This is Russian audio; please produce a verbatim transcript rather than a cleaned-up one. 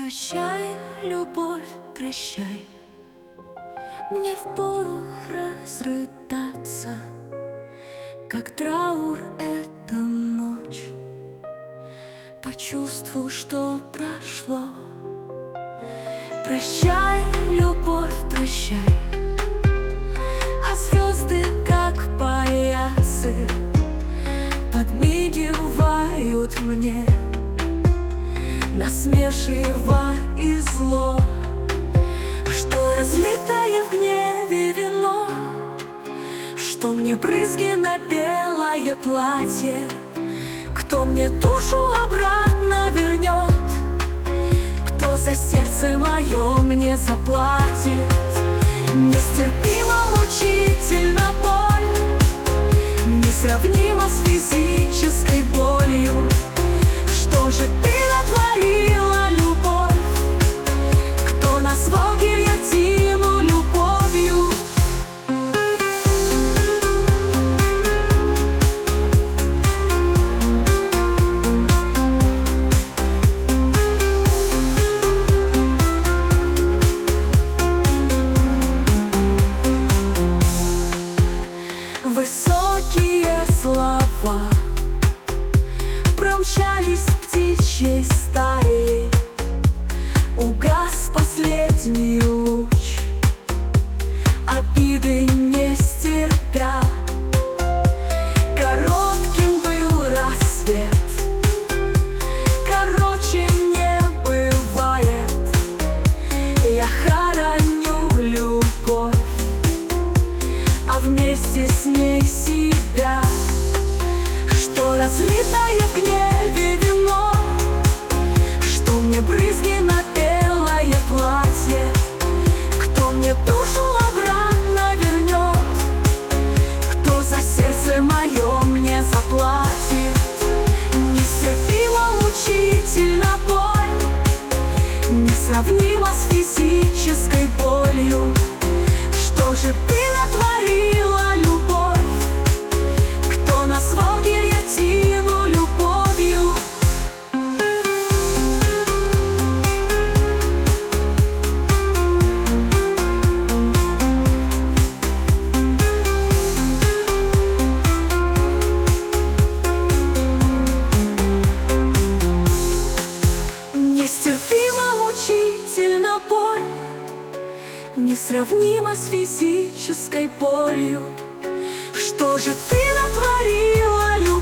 Прощай, любовь, прощай, мне впору разрыдаться, как траур эта ночь. Почувствовал, что прошло. Прощай, любовь, прощай, а звезды, как поясы, подмигивают мне, насмешливо и зло, что разлитое в гневе вино, что мне брызги на белое платье, кто мне душу обратно вернет, кто за сердце мое мне заплатит. Нестерпимо мучительно боль, несравнимо с физической болью. Что же ты натворила, любовь? Кто назвал гильотину любовью? Высокие слова промчались птичьей стаей, угас последний луч, обиды не стерпя. Коротким был рассвет, короче не бывает. Я хороню любовь, а вместе с ней себя. Что разлитое в гневе вино, что мне брызги на белое платье, кто мне душу обратно вернет, кто за сердце мое мне заплатит. Нестерпимо мучительно боль, несравнимо с физической болью. Что же ты натворила, любовь? Кто назвал гильотину любовью? Нестерпимо мучительно боль, несравнимо с физической болью. Что же ты натворила, любовь?